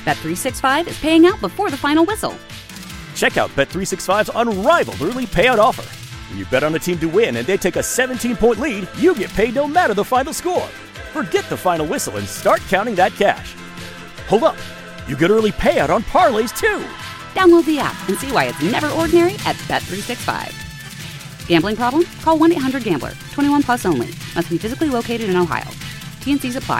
Bet365 is paying out before the final whistle. Check out Bet365's unrivaled early payout offer. When you bet on a team to win and they take a 17-point lead, you get paid no matter the final score. Forget the final whistle and start counting that cash. Hold up. You get early payout on parlays, too. Download the app and see why it's never ordinary at Bet365. Gambling problem? Call 1-800-GAMBLER. 21 plus only. Must be physically located in Ohio. T&Cs apply.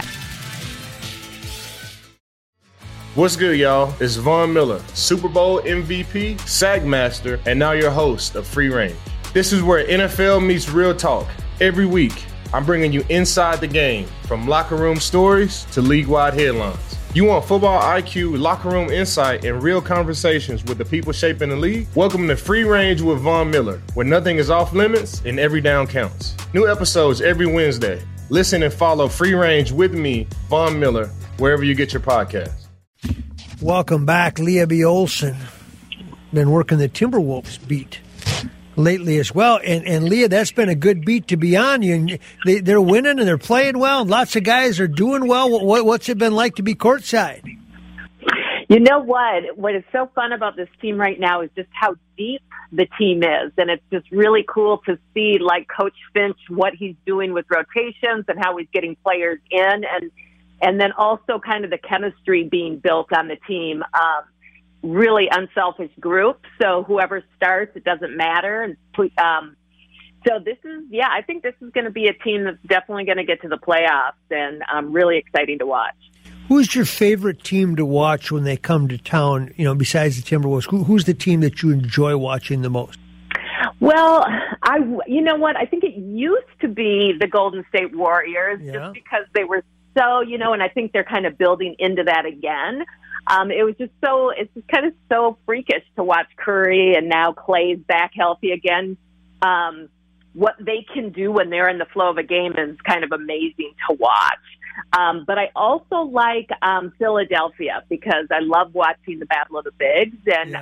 What's good, y'all? It's Von Miller, Super Bowl MVP, Sack Master, and now your host of Free Range. This is where NFL meets real talk. Every week, I'm bringing you inside the game, from locker room stories to league-wide headlines. You want football IQ, locker room insight, and real conversations with the people shaping the league? Welcome to Free Range with Von Miller, where nothing is off limits and every down counts. New episodes every Wednesday. Listen and follow Free Range with me, Von Miller, wherever you get your podcasts. Welcome back, Leah B. Olson. Been working the Timberwolves beat lately as well. And Leah, that's been a good beat to be on. They're winning and they're playing well. Lots of guys are doing well. What's it been like to be courtside? You know what? What is so fun about this team right now is just how deep the team is. And it's just really cool to see, like, Coach Finch, what he's doing with rotations and how he's getting players in. And then also kind of the chemistry being built on the team. Really unselfish group. So whoever starts, it doesn't matter. And so this is, I think this is going to be a team that's definitely going to get to the playoffs, and really exciting to watch. Who's your favorite team to watch when they come to town, besides the Timberwolves? Who's the team that you enjoy watching the most? Well, you know what? I think it used to be the Golden State Warriors, just because they were so, and I think they're kind of building into that again. It's just kind of so freakish to watch Curry, and now Clay's back healthy again. What they can do when they're in the flow of a game is kind of amazing to watch. But I also like Philadelphia, because I love watching the Battle of the Bigs. And,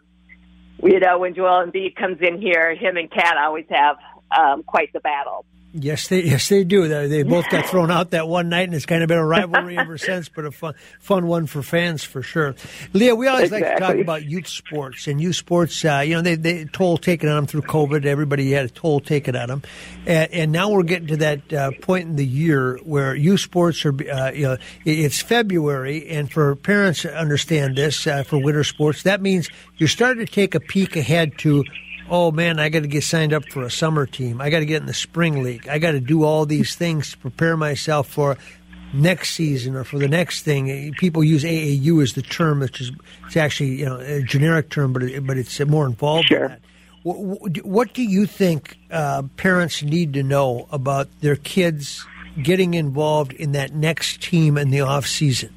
when Joel Embiid comes in here, him and Kat always have quite the battle. Yes, they do. They both got thrown out that one night, and it's kind of been a rivalry ever since, but a fun one for fans for sure. Leah, we always like to talk about youth sports, and youth sports, they toll taken on them through COVID. Everybody had a toll taken on them. And now we're getting to that point in the year where youth sports are, it's February, and for parents to understand this, for winter sports, that means you're starting to take a peek ahead to, oh, man, I got to get signed up for a summer team. I got to get in the spring league. I got to do all these things to prepare myself for next season or for the next thing. People use AAU as the term, which is it's actually a generic term, but it's more involved in that. What do you think parents need to know about their kids getting involved in that next team in the off season?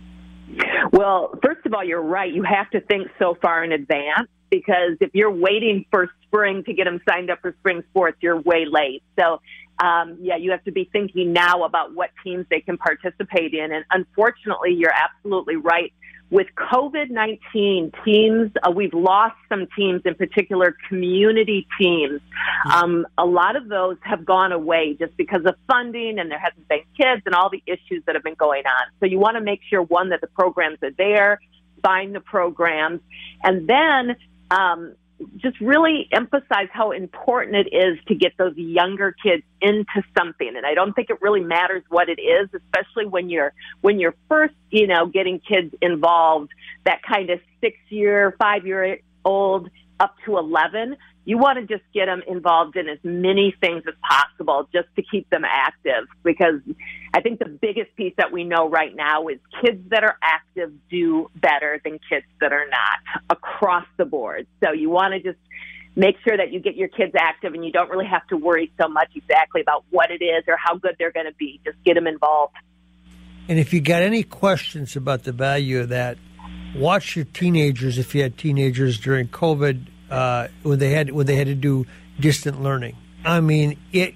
Well, first of all, you're right. You have to think so far in advance, because if you're waiting for spring to get them signed up for spring sports, you're way late. So, you have to be thinking now about what teams they can participate in. And unfortunately, you're absolutely right. With COVID-19, teams, we've lost some teams, in particular community teams. A lot of those have gone away just because of funding, and there hasn't been kids and all the issues that have been going on. So you want to make sure, one, that the programs are there, find the programs, and then just really emphasize how important it is to get those younger kids into something. And I don't think it really matters what it is, especially when you're first, getting kids involved, that kind of 6-year, 5-year-old up to 11. You want to just get them involved in as many things as possible just to keep them active, because I think the biggest piece that we know right now is kids that are active do better than kids that are not, across the board. So you want to just make sure that you get your kids active, and you don't really have to worry so much exactly about what it is or how good they're going to be. Just get them involved. And if you got any questions about the value of that, watch your teenagers, if you had teenagers during COVID, when they had to do distant learning. I mean,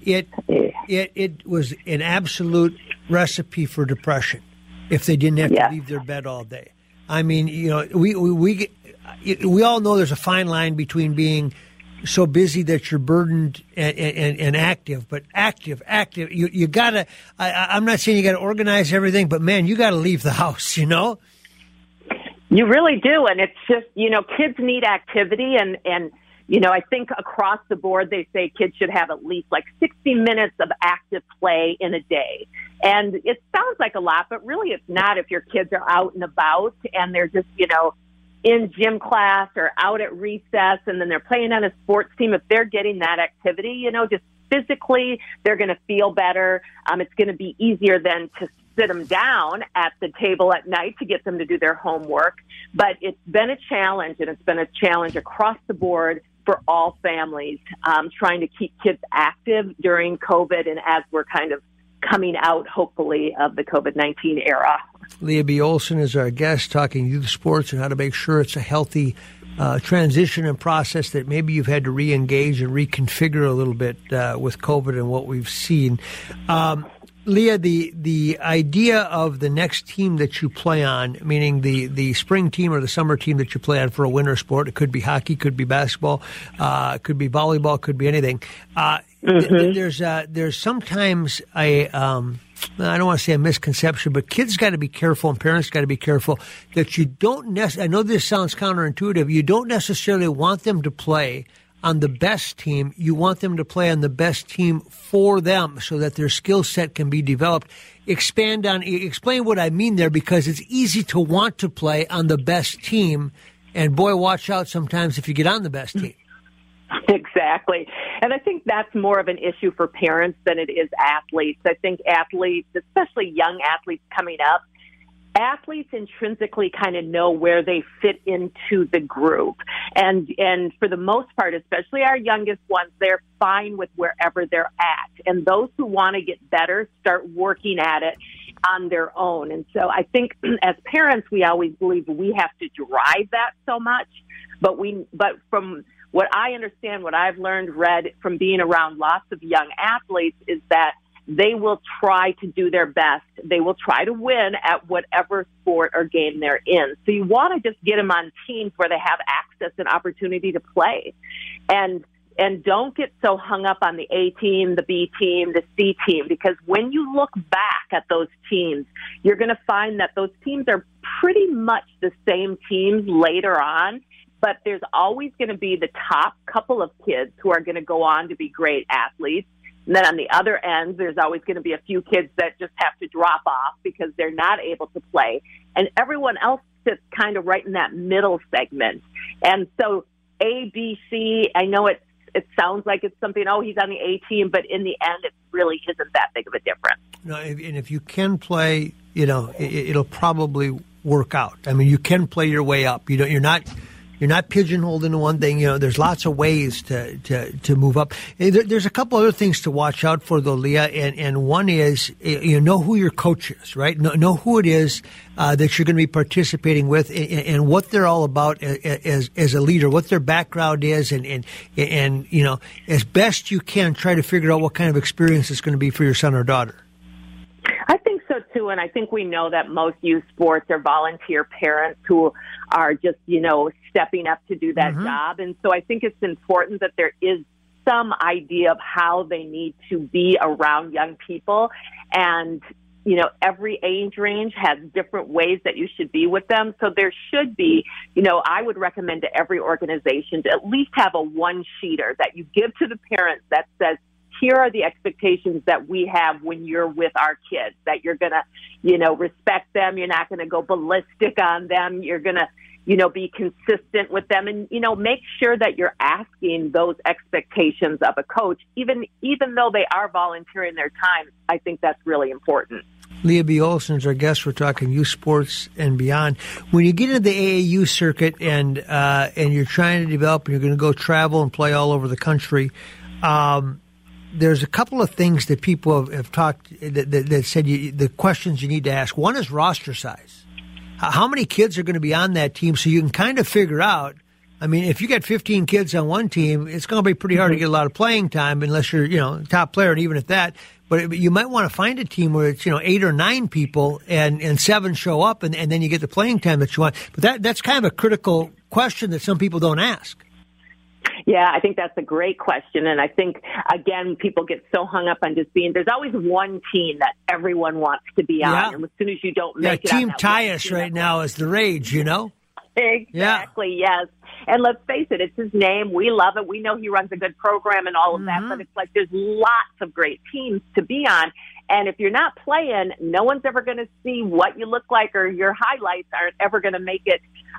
it was an absolute recipe for depression if they didn't have to leave their bed all day. I mean, we all know there's a fine line between being so busy that you're burdened and active, but active. You gotta. I'm not saying you gotta organize everything, but man, you gotta leave the house. You really do. And it's just, kids need activity. And I think across the board, they say kids should have at least like 60 minutes of active play in a day. And it sounds like a lot, but really it's not if your kids are out and about and they're just, in gym class or out at recess and then they're playing on a sports team. If they're getting that activity, just physically, they're going to feel better. It's going to be easier than to sit them down at the table at night to get them to do their homework. But it's been a challenge, and it's been a challenge across the board for all families, trying to keep kids active during COVID and as we're kind of coming out, hopefully, of the COVID-19 era. Leah B. Olson is our guest, talking youth sports and how to make sure it's a healthy transition and process that maybe you've had to re-engage and reconfigure a little bit with COVID and what we've seen. Leah, the idea of the next team that you play on, meaning the spring team or the summer team that you play on for a winter sport, it could be hockey, could be basketball, could be volleyball, could be anything. There's sometimes I don't want to say a misconception, but kids got to be careful and parents got to be careful that you don't I know this sounds counterintuitive. You don't necessarily want them to play on the best team. You want them to play on the best team for them so that their skill set can be developed. Explain what I mean there, because it's easy to want to play on the best team, and boy, watch out sometimes if you get on the best team. Exactly. And I think that's more of an issue for parents than it is athletes. I think athletes, especially young athletes coming up, athletes intrinsically kind of know where they fit into the group. And for the most part, especially our youngest ones, they're fine with wherever they're at. And those who want to get better start working at it on their own. And so I think as parents, we always believe we have to drive that so much. But from what I understand, what I've learned, read from being around lots of young athletes is that they will try to do their best. They will try to win at whatever sport or game they're in. So you want to just get them on teams where they have access and opportunity to play. And don't get so hung up on the A team, the B team, the C team, because when you look back at those teams, you're going to find that those teams are pretty much the same teams later on. But there's always going to be the top couple of kids who are going to go on to be great athletes. And then on the other end, there's always going to be a few kids that just have to drop off because they're not able to play. And everyone else sits kind of right in that middle segment. And so A, B, C, I know it sounds like it's something, he's on the A team, but in the end, it really isn't that big of a difference. No, and if you can play, it'll probably work out. I mean, you can play your way up. You're not pigeonholed into one thing. There's lots of ways to move up. There's a couple other things to watch out for, though, Leah. And one is, know who your coach is, right? Know who it is that you're going to be participating with, and what they're all about as a leader, what their background is, and as best you can, try to figure out what kind of experience it's going to be for your son or daughter. I think so, too, and I think we know that most youth sports are volunteer parents who are just, stepping up to do that job. And so I think it's important that there is some idea of how they need to be around young people. And, every age range has different ways that you should be with them. So there should be, I would recommend to every organization to at least have a one-sheeter that you give to the parents that says, here are the expectations that we have when you're with our kids, that you're going to, respect them. You're not going to go ballistic on them. You're going to, be consistent with them and, make sure that you're asking those expectations of a coach, even though they are volunteering their time. I think that's really important. Leah B. Olson is our guest. We're talking youth sports and beyond. When you get into the AAU circuit and you're trying to develop and you're going to go travel and play all over the country, there's a couple of things that people have talked that said the questions you need to ask. One is roster size. How many kids are going to be on that team so you can kind of figure out, I mean, if you got 15 kids on one team, it's going to be pretty hard to get a lot of playing time unless you're, top player, and even at that. But you might want to find a team where it's, 8 or 9 people and 7 show up and then you get the playing time that you want. But that's kind of a critical question that some people don't ask. Yeah, I think that's a great question. And I think, again, people get so hung up on just there's always one team that everyone wants to be on. And as soon as you don't make it Team on Tyus right now is the rage, you know? Exactly, yes. And let's face it, it's his name. We love it. We know he runs a good program and all of that, but it's like there's lots of great teams to be on. And if you're not playing, no one's ever going to see what you look like, or your highlights aren't ever going to make it,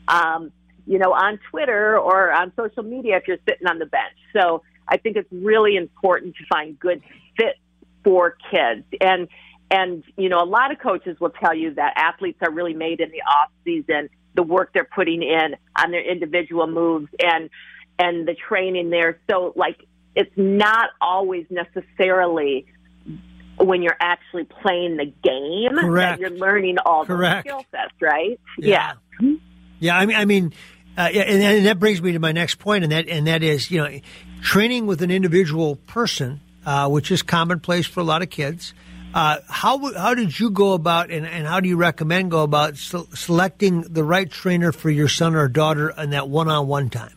on Twitter or on social media if you're sitting on the bench. So I think it's really important to find good fit for kids. And a lot of coaches will tell you that athletes are really made in the off season, the work they're putting in on their individual moves and the training there. So it's not always necessarily when you're actually playing the game that you're learning all the skill sets, right? Yeah. I mean, and that brings me to my next point, and that is, training with an individual person, which is commonplace for a lot of kids. How did you go about, and how do you recommend go about selecting the right trainer for your son or daughter in that one-on-one time?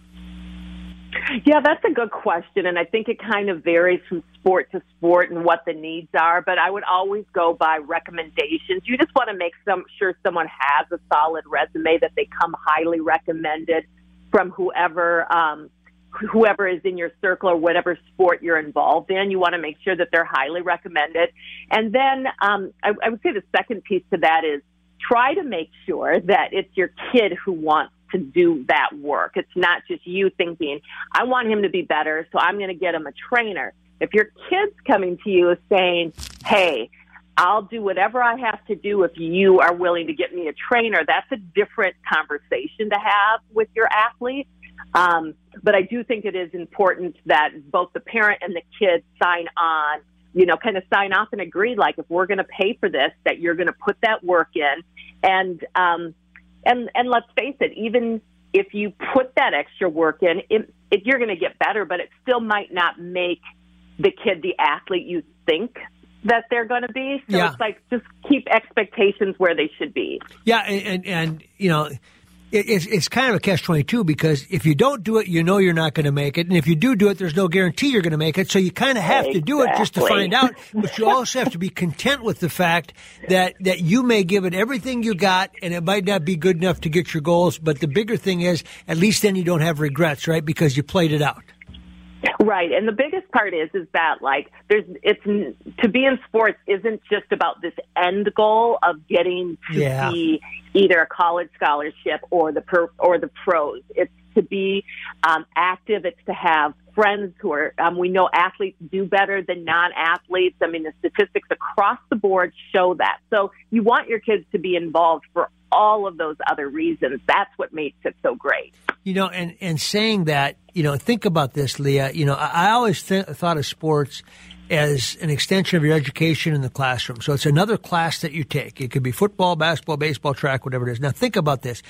Yeah, that's a good question, and I think it kind of varies from sport to sport and what the needs are, but I would always go by recommendations. You just want to make sure someone has a solid resume, that they come highly recommended from whoever is in your circle or whatever sport you're involved in. You want to make sure that they're highly recommended. And then I would say the second piece to that is try to make sure that it's your kid who wants to do that work. It's not just you thinking, I want him to be better, so I'm going to get him a trainer. If your kid's coming to you saying, hey, I'll do whatever I have to do if you are willing to get me a trainer, that's a different conversation to have with your athlete. But I do think it is important that both the parent and the kid sign on, kind of sign off and agree, like, if we're going to pay for this, that you're going to put that work in. And let's face it, even if you put that extra work in, you're going to get better, but it still might not make the kid the athlete you think that they're going to be. So it's like, just keep expectations where they should be. Yeah. And it's kind of a catch-22, because if you don't do it, you're not going to make it. And if you do it, there's no guarantee you're going to make it. So you kind of have to do it just to find out. But you also have to be content with the fact that you may give it everything you got, and it might not be good enough to get your goals. But the bigger thing is, at least then you don't have regrets, right? Because you played it out. Right. And the biggest part is that, to be in sports isn't just about this end goal of getting to be either a college scholarship or the pros. It's to be active. It's to have friends who are, we know athletes do better than non-athletes. I mean, the statistics across the board show that. So you want your kids to be involved for all of those other reasons. That's what makes it so great. And saying that, think about this, Leah. I always thought of sports as an extension of your education in the classroom. So it's another class that you take. It could be football, basketball, baseball, track, whatever it is. Now think about this.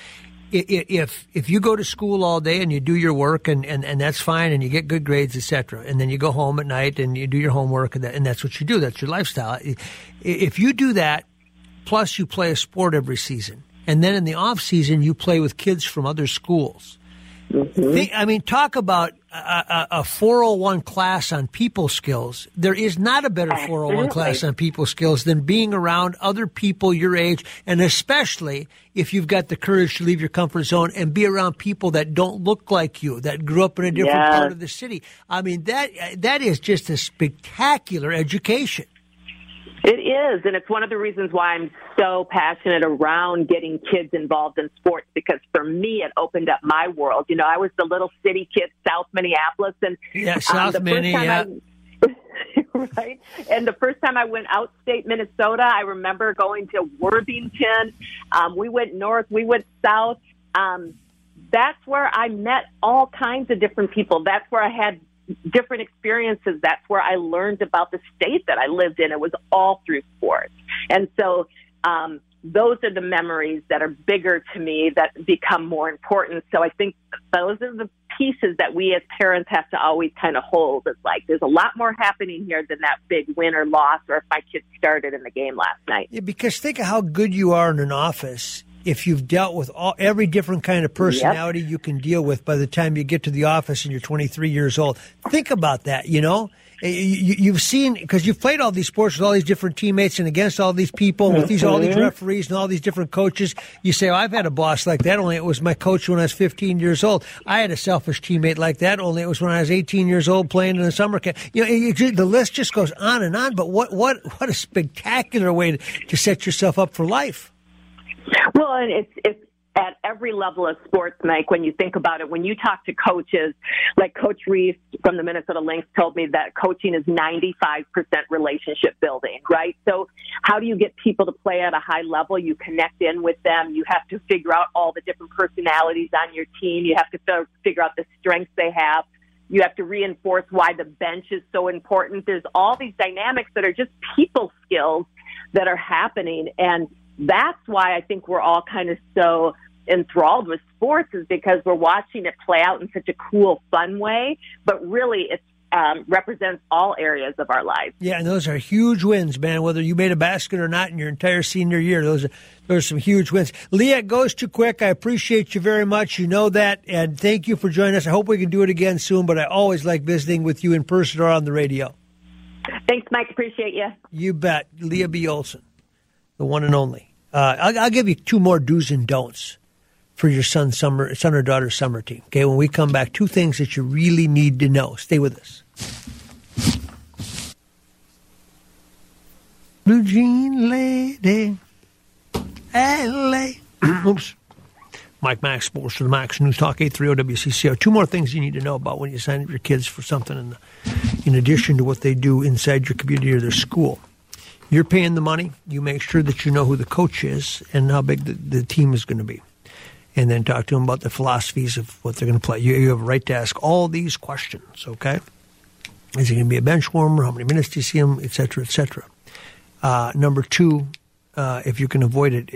If you go to school all day and you do your work and that's fine and you get good grades, etc., and then you go home at night and you do your homework and that's what you do. That's your lifestyle. If you do that, plus you play a sport every season, and then in the off season you play with kids from other schools. Mm-hmm. Talk about a 401 class on people skills. There is not a better 401 class on people skills than being around other people your age, and especially if you've got the courage to leave your comfort zone and be around people that don't look like you, that grew up in a different part of the city. That is just a spectacular education. It is, and it's one of the reasons why I'm so passionate around getting kids involved in sports, because for me, it opened up my world. I was the little city kid, South Minneapolis, and South Minneapolis. Right? And the first time I went outstate Minnesota, I remember going to Worthington. We went north, we went south. That's where I met all kinds of different people. That's where I had different experiences. That's where I learned about the state that I lived in. It was all through sports. And so those are the memories that are bigger to me, that become more important. So I think those are the pieces that we as parents have to always kind of hold. It's like, there's a lot more happening here than that big win or loss, or if my kid started in the game last night. Yeah, because think of how good you are in an office if you've dealt with every different kind of personality you can deal with by the time you get to the office and you're 23 years old. Think about that, you know? You've seen, because you've played all these sports with all these different teammates and against all these people, with all these referees and all these different coaches. You say, I've had a boss like that, only it was my coach when I was 15 years old. I had a selfish teammate like that, only it was when I was 18 years old playing in the summer camp. You know, the list just goes on and on, but what a spectacular way to set yourself up for life. Well, and it's at every level of sports, Mike, when you think about it, when you talk to coaches, like Coach Reese from the Minnesota Lynx told me that coaching is 95% relationship building, right? So how do you get people to play at a high level? You connect in with them. You have to figure out all the different personalities on your team. You have to figure out the strengths they have. You have to reinforce why the bench is so important. There's all these dynamics that are just people skills that are happening. And that's why I think we're all kind of so enthralled with sports, is because we're watching it play out in such a cool, fun way, but really it represents all areas of our lives. Yeah, and those are huge wins, man, whether you made a basket or not in your entire senior year. Those are some huge wins. Leah, it goes too quick. I appreciate you very much. You know that, and thank you for joining us. I hope we can do it again soon, but I always like visiting with you in person or on the radio. Thanks, Mike. Appreciate you. You bet. Leah B. Olson, the one and only. I'll give you two more do's and don'ts for your son or daughter's summer team. Okay, when we come back, two things that you really need to know. Stay with us. Blue Jean Lady, L.A. Oops. Mike Max, Sports for the Max, News Talk 830 WCCO. Two more things you need to know about when you sign up your kids for something in addition to what they do inside your community or their school. You're paying the money. You make sure that you know who the coach is and how big the team is going to be. And then talk to them about the philosophies of what they're going to play. You have a right to ask all these questions, okay? Is he going to be a bench warmer? How many minutes do you see him? Et cetera, et cetera. Number two, if you can avoid it,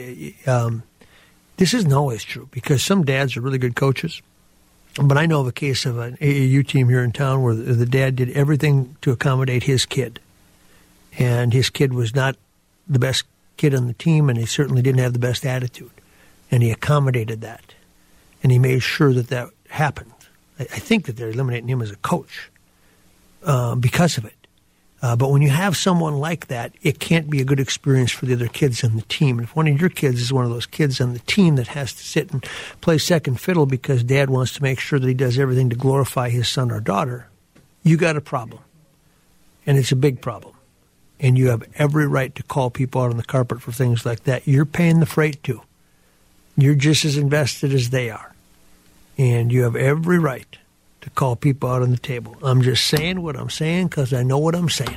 this isn't always true because some dads are really good coaches. But I know of a case of an AAU team here in town where the dad did everything to accommodate his kid. And his kid was not the best kid on the team, and he certainly didn't have the best attitude. And he accommodated that. And he made sure that happened. I think that they're eliminating him as a coach because of it. But when you have someone like that, it can't be a good experience for the other kids on the team. And if one of your kids is one of those kids on the team that has to sit and play second fiddle because dad wants to make sure that he does everything to glorify his son or daughter, you got a problem. And it's a big problem. And you have every right to call people out on the carpet for things like that. You're paying the freight too. You're just as invested as they are. And you have every right to call people out on the table. I'm just saying what I'm saying because I know what I'm saying.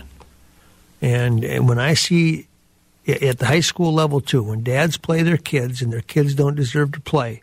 And when I see at the high school level too, when dads play their kids and their kids don't deserve to play,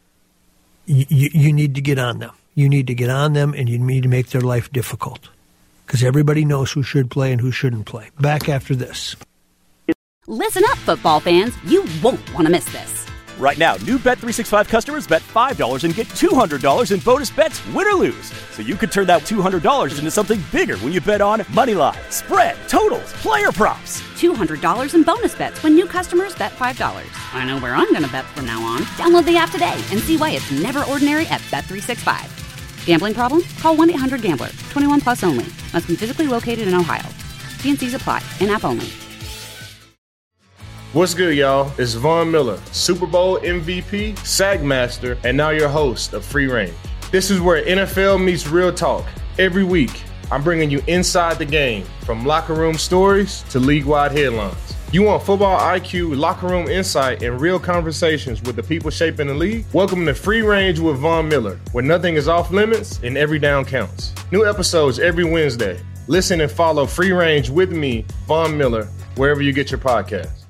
you need to get on them. You need to get on them and you need to make their life difficult because everybody knows who should play and who shouldn't play. Back after this. Listen up, football fans. You won't want to miss this. Right now, new Bet365 customers bet $5 and get $200 in bonus bets, win or lose. So you could turn that $200 into something bigger when you bet on moneyline, spread, totals, player props. $200 in bonus bets when new customers bet $5. I know where I'm going to bet from now on. Download the app today and see why it's never ordinary at Bet365. Gambling problem? Call 1-800-GAMBLER. 21 plus only. Must be physically located in Ohio. T&Cs apply. In-app only. What's good, y'all? It's Von Miller, Super Bowl MVP, SAG Master, and now your host of Free Range. This is where NFL meets real talk. Every week, I'm bringing you inside the game, from locker room stories to league-wide headlines. You want football IQ, locker room insight, and real conversations with the people shaping the league? Welcome to Free Range with Von Miller, where nothing is off limits and every down counts. New episodes every Wednesday. Listen and follow Free Range with me, Von Miller, wherever you get your podcasts.